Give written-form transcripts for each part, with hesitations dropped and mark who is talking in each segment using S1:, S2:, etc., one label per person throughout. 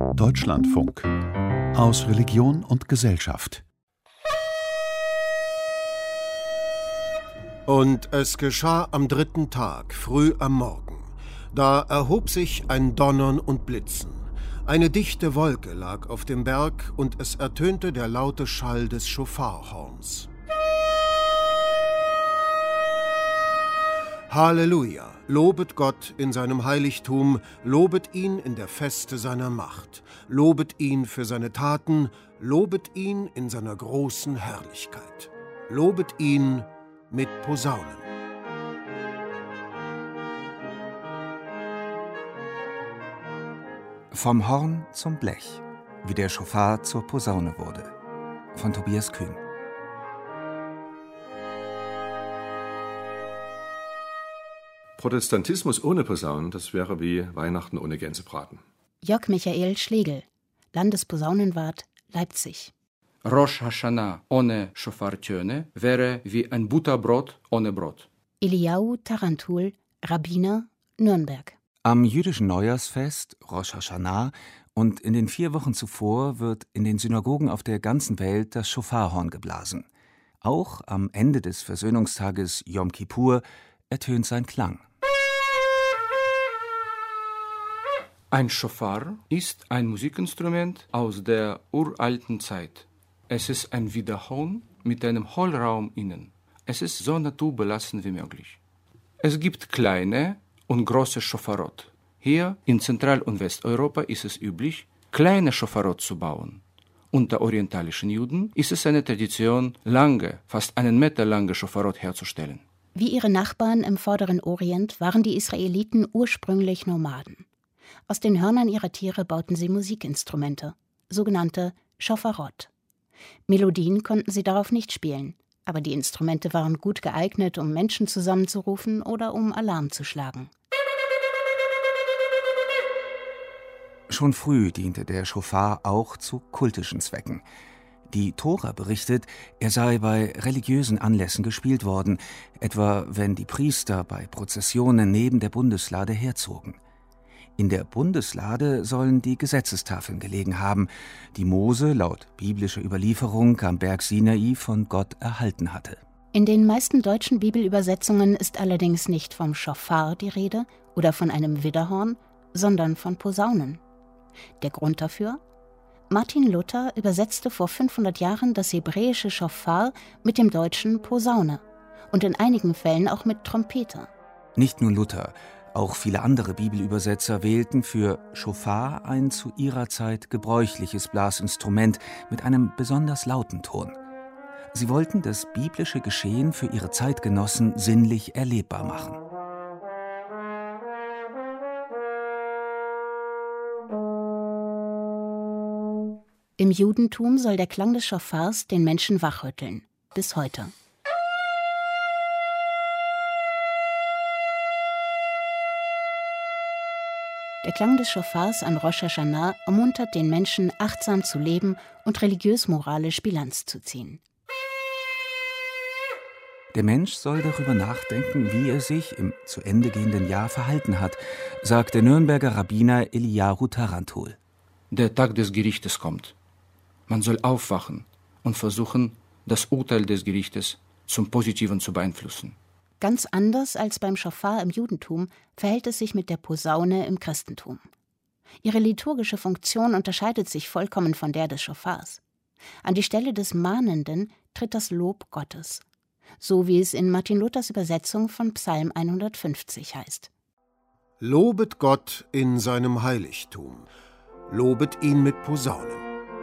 S1: Deutschlandfunk. Aus Religion und Gesellschaft.
S2: Und es geschah am 3. Tag, früh am Morgen. Da erhob sich ein Donnern und Blitzen. Eine dichte Wolke lag auf dem Berg, und es ertönte der laute Schall des Schofarhorns. Halleluja! Lobet Gott in seinem Heiligtum, lobet ihn in der Feste seiner Macht, lobet ihn für seine Taten, lobet ihn in seiner großen Herrlichkeit. Lobet ihn mit Posaunen.
S3: Vom Horn zum Blech, wie der Schofar zur Posaune wurde. Von Tobias Kühn.
S4: Protestantismus ohne Posaunen, das wäre wie Weihnachten ohne Gänsebraten.
S5: Jörg Michael Schlegel, Landesposaunenwart, Leipzig.
S6: Rosh Hashanah ohne Schofartöne wäre wie ein Butterbrot ohne Brot.
S5: Eliyahu Tarantul, Rabbiner, Nürnberg.
S3: Am jüdischen Neujahrsfest, Rosh Hashanah, und in den 4 Wochen zuvor wird in den Synagogen auf der ganzen Welt das Schofarhorn geblasen. Auch am Ende des Versöhnungstages Yom Kippur ertönt sein Klang.
S6: Ein Schofar ist ein Musikinstrument aus der uralten Zeit. Es ist ein Widerhorn mit einem Hohlraum innen. Es ist so naturbelassen wie möglich. Es gibt kleine und große Schofarot. Hier in Zentral- und Westeuropa ist es üblich, kleine Schofarot zu bauen. Unter orientalischen Juden ist es eine Tradition, lange, fast 1 Meter lange Schofarot herzustellen.
S5: Wie ihre Nachbarn im Vorderen Orient waren die Israeliten ursprünglich Nomaden. Aus den Hörnern ihrer Tiere bauten sie Musikinstrumente, sogenannte Schofarot. Melodien konnten sie darauf nicht spielen, aber die Instrumente waren gut geeignet, um Menschen zusammenzurufen oder um Alarm zu schlagen.
S3: Schon früh diente der Schofar auch zu kultischen Zwecken. Die Tora berichtet, er sei bei religiösen Anlässen gespielt worden, etwa wenn die Priester bei Prozessionen neben der Bundeslade herzogen. In der Bundeslade sollen die Gesetzestafeln gelegen haben, die Mose laut biblischer Überlieferung am Berg Sinai von Gott erhalten hatte.
S5: In den meisten deutschen Bibelübersetzungen ist allerdings nicht vom Schofar die Rede oder von einem Widderhorn, sondern von Posaunen. Der Grund dafür? Martin Luther übersetzte vor 500 Jahren das hebräische Schofar mit dem deutschen Posaune und in einigen Fällen auch mit Trompete.
S3: Nicht nur Luther, auch viele andere Bibelübersetzer wählten für Schofar ein zu ihrer Zeit gebräuchliches Blasinstrument mit einem besonders lauten Ton. Sie wollten das biblische Geschehen für ihre Zeitgenossen sinnlich erlebbar machen.
S5: Im Judentum soll der Klang des Schofars den Menschen wachrütteln, bis heute. Der Klang des Schofars an Rosh Hashanah ermuntert den Menschen, achtsam zu leben und religiös-moralisch Bilanz zu ziehen.
S3: Der Mensch soll darüber nachdenken, wie er sich im zu Ende gehenden Jahr verhalten hat, sagt der Nürnberger Rabbiner Eliyahu Tarantul.
S6: Der Tag des Gerichtes kommt. Man soll aufwachen und versuchen, das Urteil des Gerichtes zum Positiven zu beeinflussen.
S5: Ganz anders als beim Schofar im Judentum verhält es sich mit der Posaune im Christentum. Ihre liturgische Funktion unterscheidet sich vollkommen von der des Schofars. An die Stelle des Mahnenden tritt das Lob Gottes, so wie es in Martin Luthers Übersetzung von Psalm 150 heißt.
S2: Lobet Gott in seinem Heiligtum, lobet ihn mit Posaunen.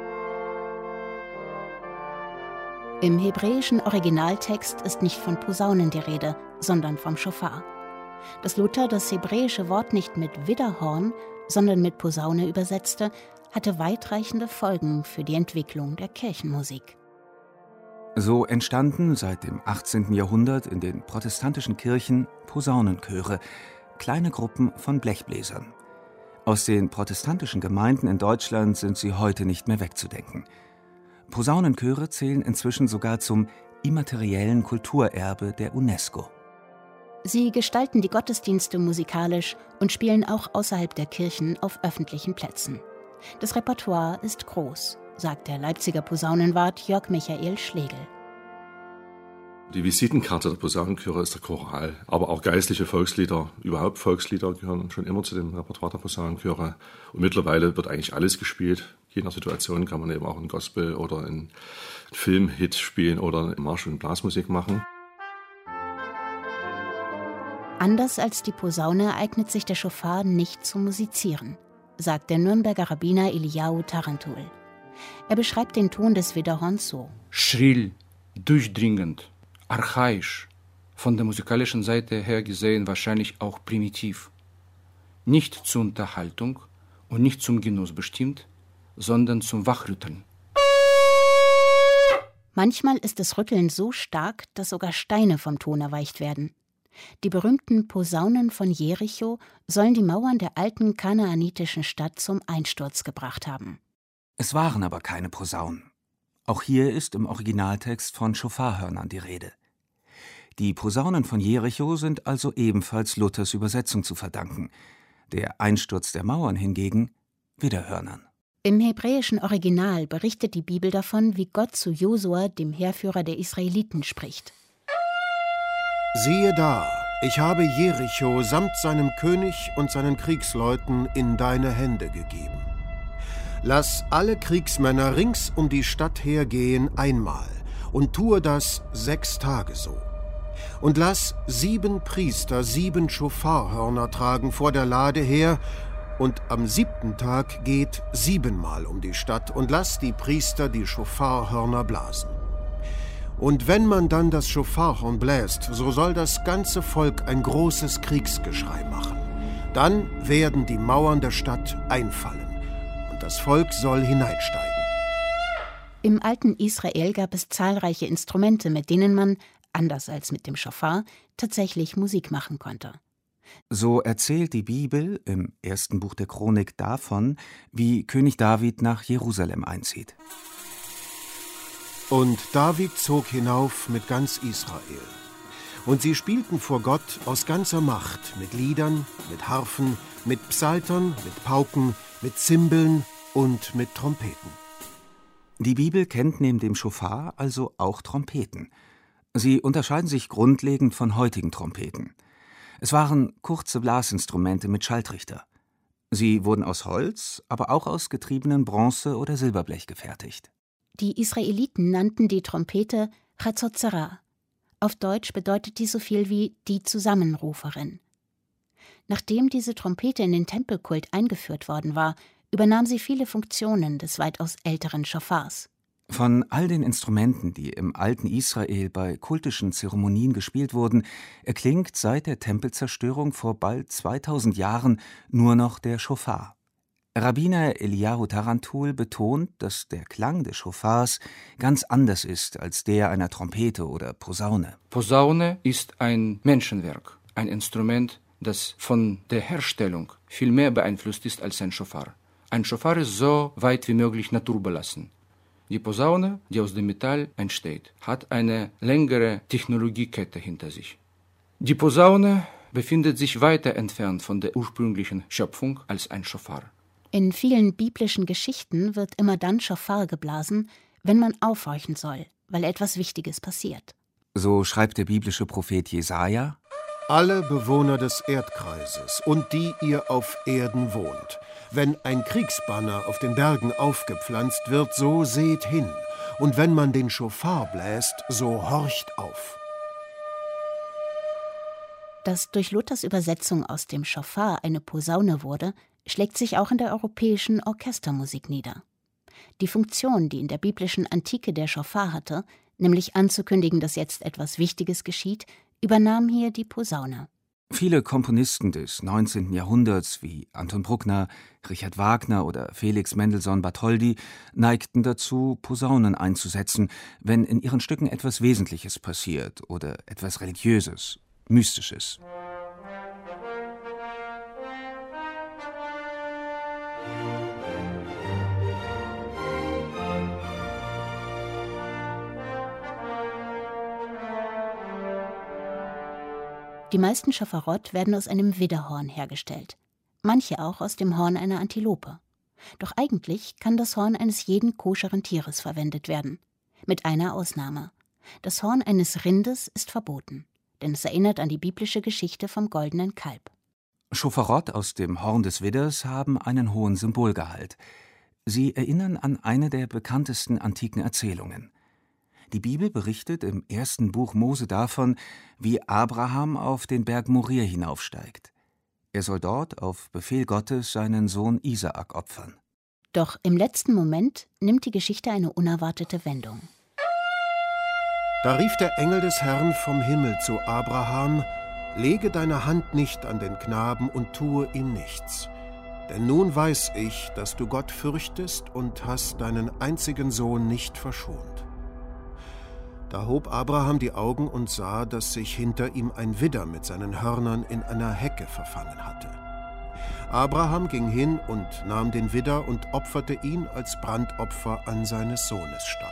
S5: Im hebräischen Originaltext ist nicht von Posaunen die Rede, sondern vom Schofar. Dass Luther das hebräische Wort nicht mit Widderhorn, sondern mit Posaune übersetzte, hatte weitreichende Folgen für die Entwicklung der Kirchenmusik.
S3: So entstanden seit dem 18. Jahrhundert in den protestantischen Kirchen Posaunenchöre, kleine Gruppen von Blechbläsern. Aus den protestantischen Gemeinden in Deutschland sind sie heute nicht mehr wegzudenken. Posaunenchöre zählen inzwischen sogar zum immateriellen Kulturerbe der UNESCO.
S5: Sie gestalten die Gottesdienste musikalisch und spielen auch außerhalb der Kirchen auf öffentlichen Plätzen. Das Repertoire ist groß, sagt der Leipziger Posaunenwart Jörg Michael Schlegel.
S4: Die Visitenkarte der Posaunenchöre ist der Choral, aber auch geistliche Volkslieder, überhaupt Volkslieder gehören schon immer zu dem Repertoire der Posaunenchöre. Und mittlerweile wird eigentlich alles gespielt. Je nach Situation kann man eben auch einen Gospel oder einen Filmhit spielen oder eine Marsch- und Blasmusik machen.
S5: Anders als die Posaune eignet sich der Schofar nicht zum Musizieren, sagt der Nürnberger Rabbiner Eliyahu Tarantul. Er beschreibt den Ton des Widderhorns so:
S6: Schrill, durchdringend, archaisch, von der musikalischen Seite her gesehen wahrscheinlich auch primitiv. Nicht zur Unterhaltung und nicht zum Genuss bestimmt, sondern zum Wachrütteln.
S5: Manchmal ist das Rütteln so stark, dass sogar Steine vom Ton erweicht werden. Die berühmten Posaunen von Jericho sollen die Mauern der alten kanaanitischen Stadt zum Einsturz gebracht haben.
S3: Es waren aber keine Posaunen. Auch hier ist im Originaltext von Schofarhörnern die Rede. Die Posaunen von Jericho sind also ebenfalls Luthers Übersetzung zu verdanken. Der Einsturz der Mauern hingegen Widderhörnern.
S5: Im hebräischen Original berichtet die Bibel davon, wie Gott zu Josua, dem Heerführer der Israeliten, spricht.
S2: Siehe da, ich habe Jericho samt seinem König und seinen Kriegsleuten in deine Hände gegeben. Lass alle Kriegsmänner rings um die Stadt hergehen einmal und tue das 6 Tage so. Und lass 7 Priester 7 Schofarhörner tragen vor der Lade her, und am 7. Tag geht 7-mal um die Stadt und lass die Priester die Schofarhörner blasen. Und wenn man dann das Schofarhorn bläst, so soll das ganze Volk ein großes Kriegsgeschrei machen. Dann werden die Mauern der Stadt einfallen und das Volk soll hineinsteigen.
S5: Im alten Israel gab es zahlreiche Instrumente, mit denen man, anders als mit dem Schofar, tatsächlich Musik machen konnte.
S3: So erzählt die Bibel im 1. Buch der Chronik davon, wie König David nach Jerusalem einzieht.
S2: Und David zog hinauf mit ganz Israel. Und sie spielten vor Gott aus ganzer Macht, mit Liedern, mit Harfen, mit Psaltern, mit Pauken, mit Zimbeln und mit Trompeten.
S3: Die Bibel kennt neben dem Schofar also auch Trompeten. Sie unterscheiden sich grundlegend von heutigen Trompeten. Es waren kurze Blasinstrumente mit Schalltrichter. Sie wurden aus Holz, aber auch aus getriebenen Bronze- oder Silberblech gefertigt.
S5: Die Israeliten nannten die Trompete Chatzot-Zerah. Auf Deutsch bedeutet die so viel wie die Zusammenruferin. Nachdem diese Trompete in den Tempelkult eingeführt worden war, übernahm sie viele Funktionen des weitaus älteren Schofars.
S3: Von all den Instrumenten, die im alten Israel bei kultischen Zeremonien gespielt wurden, erklingt seit der Tempelzerstörung vor bald 2000 Jahren nur noch der Schofar. Rabbiner Eliyahu Tarantul betont, dass der Klang des Schofars ganz anders ist als der einer Trompete oder Posaune.
S6: Posaune ist ein Menschenwerk, ein Instrument, das von der Herstellung viel mehr beeinflusst ist als ein Schofar. Ein Schofar ist so weit wie möglich naturbelassen. Die Posaune, die aus dem Metall entsteht, hat eine längere Technologiekette hinter sich. Die Posaune befindet sich weiter entfernt von der ursprünglichen Schöpfung als ein Schofar.
S5: In vielen biblischen Geschichten wird immer dann Schofar geblasen, wenn man aufhorchen soll, weil etwas Wichtiges passiert.
S3: So schreibt der biblische Prophet Jesaja:
S2: Alle Bewohner des Erdkreises und die ihr auf Erden wohnt, wenn ein Kriegsbanner auf den Bergen aufgepflanzt wird, so seht hin, und wenn man den Schofar bläst, so horcht auf.
S5: Dass durch Luthers Übersetzung aus dem Schofar eine Posaune wurde, schlägt sich auch in der europäischen Orchestermusik nieder. Die Funktion, die in der biblischen Antike der Schofar hatte, nämlich anzukündigen, dass jetzt etwas Wichtiges geschieht, übernahm hier die Posaune.
S3: Viele Komponisten des 19. Jahrhunderts wie Anton Bruckner, Richard Wagner oder Felix Mendelssohn Bartholdy neigten dazu, Posaunen einzusetzen, wenn in ihren Stücken etwas Wesentliches passiert oder etwas Religiöses, Mystisches.
S5: Die meisten Schoffarott werden aus einem Widderhorn hergestellt, manche auch aus dem Horn einer Antilope. Doch eigentlich kann das Horn eines jeden koscheren Tieres verwendet werden. Mit einer Ausnahme. Das Horn eines Rindes ist verboten, denn es erinnert an die biblische Geschichte vom goldenen Kalb.
S3: Schofarott aus dem Horn des Widders haben einen hohen Symbolgehalt. Sie erinnern an eine der bekanntesten antiken Erzählungen. Die Bibel berichtet im 1. Buch Mose davon, wie Abraham auf den Berg Moria hinaufsteigt. Er soll dort auf Befehl Gottes seinen Sohn Isaak opfern.
S5: Doch im letzten Moment nimmt die Geschichte eine unerwartete Wendung.
S2: Da rief der Engel des Herrn vom Himmel zu Abraham: Lege deine Hand nicht an den Knaben und tue ihm nichts. Denn nun weiß ich, dass du Gott fürchtest und hast deinen einzigen Sohn nicht verschont. Da hob Abraham die Augen und sah, dass sich hinter ihm ein Widder mit seinen Hörnern in einer Hecke verfangen hatte. Abraham ging hin und nahm den Widder und opferte ihn als Brandopfer an seines Sohnes statt.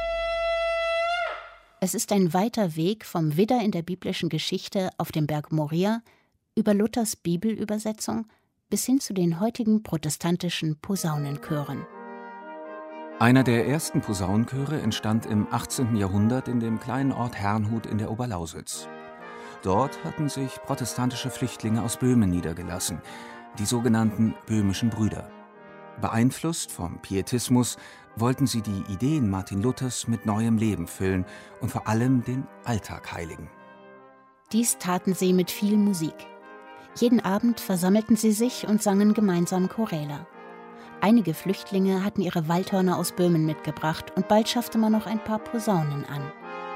S5: Es ist ein weiter Weg vom Widder in der biblischen Geschichte auf dem Berg Moria über Luthers Bibelübersetzung bis hin zu den heutigen protestantischen Posaunenchören.
S3: Einer der ersten Posaunenchöre entstand im 18. Jahrhundert in dem kleinen Ort Herrnhut in der Oberlausitz. Dort hatten sich protestantische Flüchtlinge aus Böhmen niedergelassen, die sogenannten böhmischen Brüder. Beeinflusst vom Pietismus wollten sie die Ideen Martin Luthers mit neuem Leben füllen und vor allem den Alltag heiligen.
S5: Dies taten sie mit viel Musik. Jeden Abend versammelten sie sich und sangen gemeinsam Choräle. Einige Flüchtlinge hatten ihre Waldhörner aus Böhmen mitgebracht und bald schaffte man noch ein paar Posaunen an.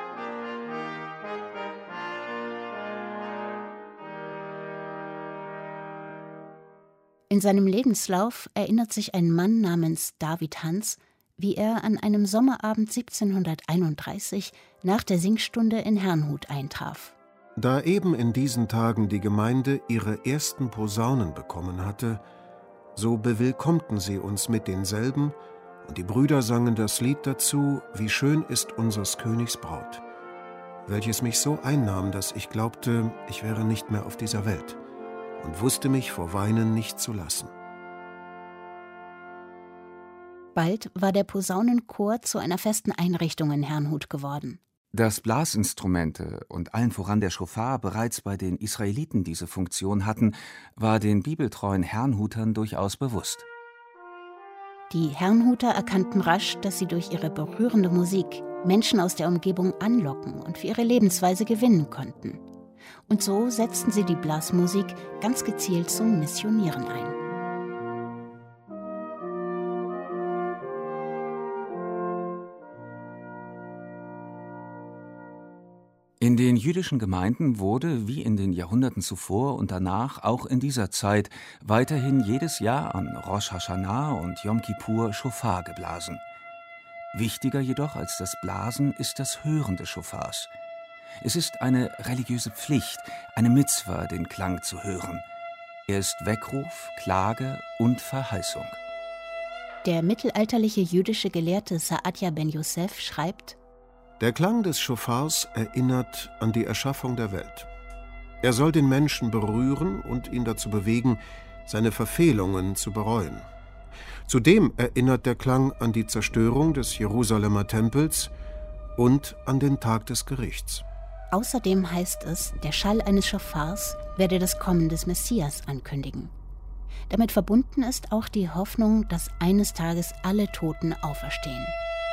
S5: In seinem Lebenslauf erinnert sich ein Mann namens David Hans, wie er an einem Sommerabend 1731 nach der Singstunde in Herrnhut eintraf.
S2: Da eben in diesen Tagen die Gemeinde ihre ersten Posaunen bekommen hatte, so bewillkommten sie uns mit denselben, und die Brüder sangen das Lied dazu, wie schön ist unseres Königs Braut, welches mich so einnahm, dass ich glaubte, ich wäre nicht mehr auf dieser Welt, und wusste mich vor Weinen nicht zu lassen.
S5: Bald war der Posaunenchor zu einer festen Einrichtung in Herrnhut geworden.
S3: Dass Blasinstrumente und allen voran der Schofar bereits bei den Israeliten diese Funktion hatten, war den bibeltreuen Herrnhutern durchaus bewusst.
S5: Die Herrnhuter erkannten rasch, dass sie durch ihre berührende Musik Menschen aus der Umgebung anlocken und für ihre Lebensweise gewinnen konnten. Und so setzten sie die Blasmusik ganz gezielt zum Missionieren ein.
S3: In den jüdischen Gemeinden wurde, wie in den Jahrhunderten zuvor und danach, auch in dieser Zeit weiterhin jedes Jahr an Rosh Hashanah und Yom Kippur Schofar geblasen. Wichtiger jedoch als das Blasen ist das Hören des Schofars. Es ist eine religiöse Pflicht, eine Mitzwa, den Klang zu hören. Er ist Weckruf, Klage und Verheißung.
S5: Der mittelalterliche jüdische Gelehrte Saadia ben Yosef schreibt:
S2: Der Klang des Schofars erinnert an die Erschaffung der Welt. Er soll den Menschen berühren und ihn dazu bewegen, seine Verfehlungen zu bereuen. Zudem erinnert der Klang an die Zerstörung des Jerusalemer Tempels und an den Tag des Gerichts.
S5: Außerdem heißt es, der Schall eines Schofars werde das Kommen des Messias ankündigen. Damit verbunden ist auch die Hoffnung, dass eines Tages alle Toten auferstehen.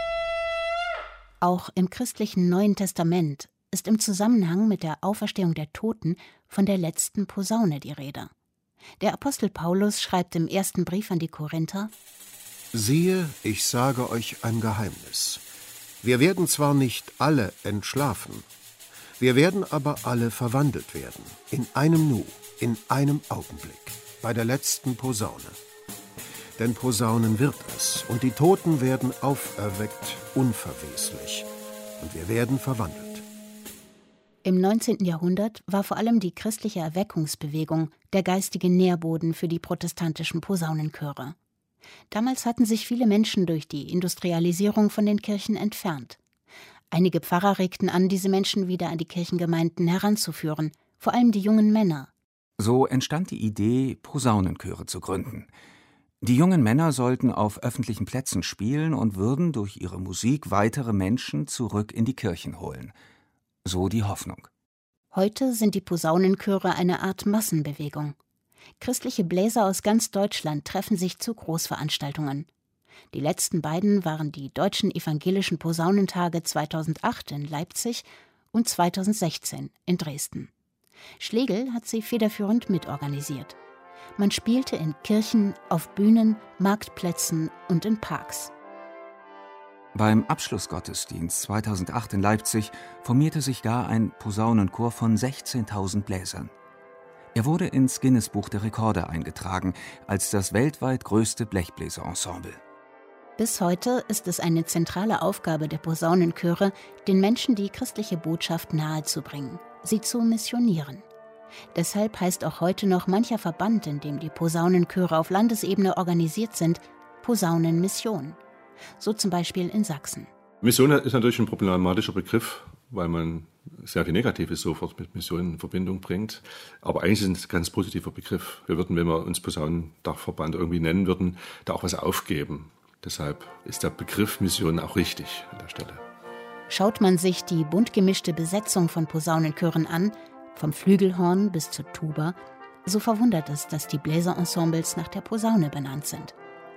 S5: Auch im christlichen Neuen Testament ist im Zusammenhang mit der Auferstehung der Toten von der letzten Posaune die Rede. Der Apostel Paulus schreibt im ersten Brief an die Korinther:
S2: Siehe, ich sage euch ein Geheimnis. Wir werden zwar nicht alle entschlafen, wir werden aber alle verwandelt werden, in einem Nu, in einem Augenblick, bei der letzten Posaune. Denn Posaunen wird es, und die Toten werden auferweckt, unverweslich, und wir werden verwandelt.
S5: Im 19. Jahrhundert war vor allem die christliche Erweckungsbewegung der geistige Nährboden für die protestantischen Posaunenchöre. Damals hatten sich viele Menschen durch die Industrialisierung von den Kirchen entfernt. Einige Pfarrer regten an, diese Menschen wieder an die Kirchengemeinden heranzuführen, vor allem die jungen Männer.
S3: So entstand die Idee, Posaunenchöre zu gründen. Die jungen Männer sollten auf öffentlichen Plätzen spielen und würden durch ihre Musik weitere Menschen zurück in die Kirchen holen. So die Hoffnung.
S5: Heute sind die Posaunenchöre eine Art Massenbewegung. Christliche Bläser aus ganz Deutschland treffen sich zu Großveranstaltungen. Die letzten beiden waren die Deutschen Evangelischen Posaunentage 2008 in Leipzig und 2016 in Dresden. Schlegel hat sie federführend mitorganisiert. Man spielte in Kirchen, auf Bühnen, Marktplätzen und in Parks.
S3: Beim Abschlussgottesdienst 2008 in Leipzig formierte sich gar ein Posaunenchor von 16.000 Bläsern. Er wurde ins Guinness-Buch der Rekorde eingetragen als das weltweit größte Blechbläserensemble.
S5: Bis heute ist es eine zentrale Aufgabe der Posaunenchöre, den Menschen die christliche Botschaft nahezubringen, sie zu missionieren. Deshalb heißt auch heute noch mancher Verband, in dem die Posaunenchöre auf Landesebene organisiert sind, Posaunenmission. So zum Beispiel in Sachsen.
S4: Mission ist natürlich ein problematischer Begriff, weil man sehr viel Negatives sofort mit Mission in Verbindung bringt. Aber eigentlich ist es ein ganz positiver Begriff. Wir würden, wenn wir uns Posaunendachverband irgendwie nennen würden, da auch was aufgeben. Deshalb ist der Begriff Mission auch richtig an der Stelle.
S5: Schaut man sich die bunt gemischte Besetzung von Posaunenchören an, vom Flügelhorn bis zur Tuba, so verwundert es, dass die Bläserensembles nach der Posaune benannt sind.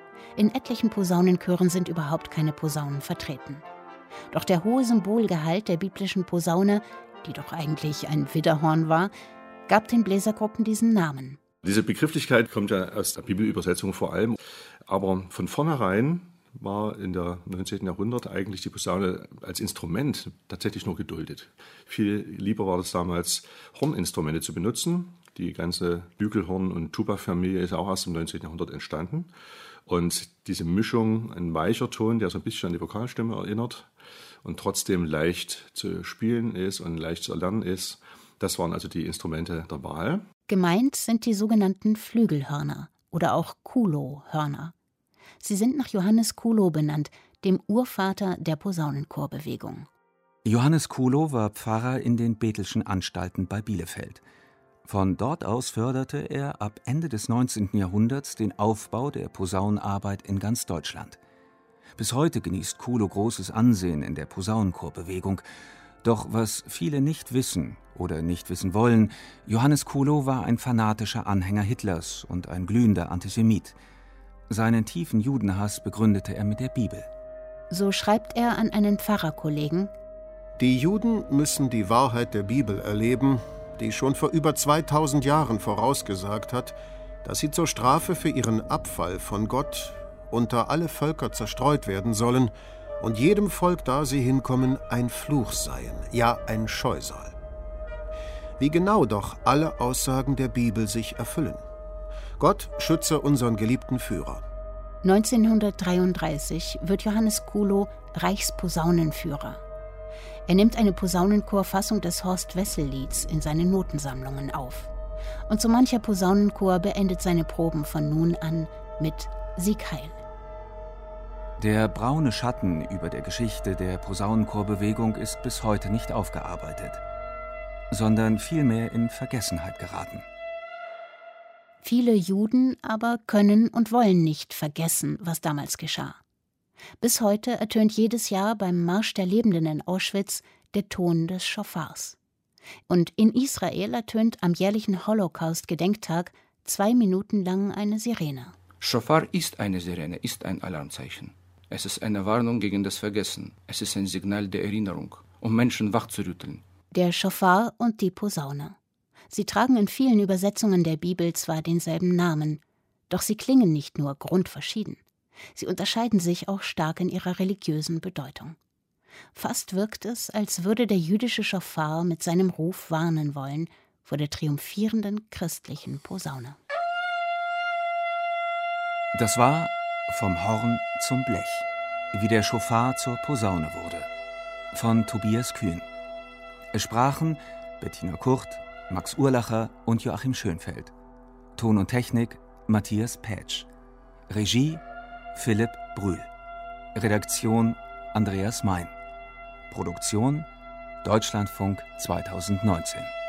S5: In etlichen Posaunenchören sind überhaupt keine Posaunen vertreten. Doch der hohe Symbolgehalt der biblischen Posaune, die doch eigentlich ein Widderhorn war, gab den Bläsergruppen diesen Namen.
S4: Diese Begrifflichkeit kommt ja aus der Bibelübersetzung vor allem. Aber von vornherein war in der 19. Jahrhundert eigentlich die Posaune als Instrument tatsächlich nur geduldet. Viel lieber war es damals, Horninstrumente zu benutzen. Die ganze Flügelhorn- und Tuba-Familie ist auch erst im 19. Jahrhundert entstanden. Und diese Mischung, ein weicher Ton, der so ein bisschen an die Vokalstimme erinnert und trotzdem leicht zu spielen ist und leicht zu erlernen ist, das waren also die Instrumente der Wahl.
S5: Gemeint sind die sogenannten Flügelhörner oder auch Kuhlo-Hörner. Sie sind nach Johannes Kuhlo benannt, dem Urvater der Posaunenchorbewegung.
S3: Johannes Kuhlo war Pfarrer in den Bethelschen Anstalten bei Bielefeld. Von dort aus förderte er ab Ende des 19. Jahrhunderts den Aufbau der Posaunenarbeit in ganz Deutschland. Bis heute genießt Kuhlo großes Ansehen in der Posaunenchorbewegung. Doch was viele nicht wissen oder nicht wissen wollen, Johannes Kuhlo war ein fanatischer Anhänger Hitlers und ein glühender Antisemit. Seinen tiefen Judenhass begründete er mit der Bibel.
S5: So schreibt er an einen Pfarrerkollegen:
S2: Die Juden müssen die Wahrheit der Bibel erleben, die schon vor über 2000 Jahren vorausgesagt hat, dass sie zur Strafe für ihren Abfall von Gott unter alle Völker zerstreut werden sollen und jedem Volk, da sie hinkommen, ein Fluch seien, ja ein Scheusal. Wie genau doch alle Aussagen der Bibel sich erfüllen. Gott schütze unseren geliebten Führer.
S5: 1933 wird Johannes Kuhlo Reichsposaunenführer. Er nimmt eine Posaunenchorfassung des Horst-Wessel-Lieds in seine Notensammlungen auf. Und so mancher Posaunenchor beendet seine Proben von nun an mit Sieg Heil.
S3: Der braune Schatten über der Geschichte der Posaunenchorbewegung ist bis heute nicht aufgearbeitet, sondern vielmehr in Vergessenheit geraten.
S5: Viele Juden aber können und wollen nicht vergessen, was damals geschah. Bis heute ertönt jedes Jahr beim Marsch der Lebenden in Auschwitz der Ton des Schofars. Und in Israel ertönt am jährlichen Holocaust-Gedenktag 2 Minuten lang eine Sirene.
S6: Schofar ist eine Sirene, ist ein Alarmzeichen. Es ist eine Warnung gegen das Vergessen. Es ist ein Signal der Erinnerung, um Menschen wachzurütteln.
S5: Der Schofar und die Posaune. Sie tragen in vielen Übersetzungen der Bibel zwar denselben Namen, doch sie klingen nicht nur grundverschieden. Sie unterscheiden sich auch stark in ihrer religiösen Bedeutung. Fast wirkt es, als würde der jüdische Schofar mit seinem Ruf warnen wollen vor der triumphierenden christlichen Posaune.
S3: Das war Vom Horn zum Blech, wie der Schofar zur Posaune wurde, von Tobias Kühn. Es sprachen Bettina Kurt, Max Urlacher und Joachim Schönfeld. Ton und Technik Matthias Pätsch. Regie Philipp Brühl. Redaktion Andreas Mein. Produktion Deutschlandfunk 2019.